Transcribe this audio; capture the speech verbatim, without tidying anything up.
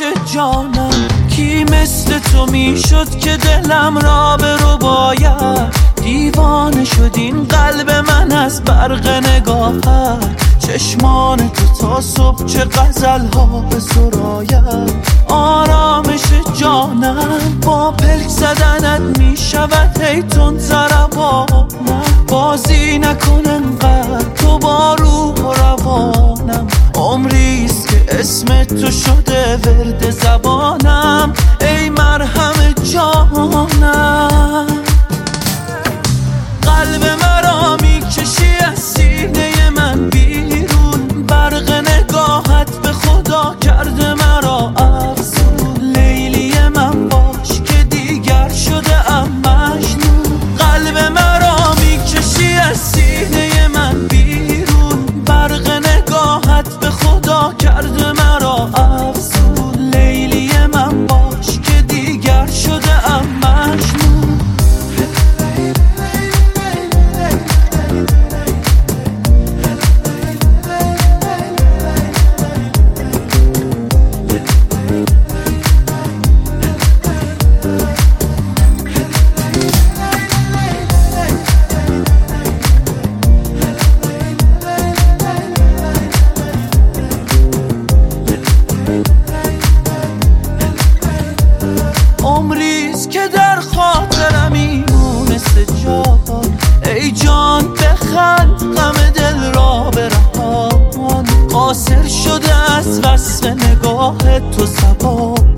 جانم، کی مثل تو میشد که دلم را برو باید. دیوانه شد این قلب من از برق نگاهت، چشمان تو تا صبح چه غزل ها به سراید. آرامش جانم با پلک زدنت میشود هی تند ضربانم. بازی نکن انقدر تو با روح و روانم، عمریست که اسم تو شده ورد زبانم. ای مرهم جانم، قلب مرا میکشی از سینه من بیرون، برق نگاهت به خدا کرده مرا افسون. لیلی من باش که دیگر شده ام مجنون، قلب مرا میکشی از سینه من بیرون، برق نگاهت به خدا کرده مرا افسون. لیلی من باش که دیگر شده ام مجنون. عمریست که در خاطرم میمونست جان. ای جان بخند غم دل را برهان، قاصر شده از وصف نگاه تو زبان.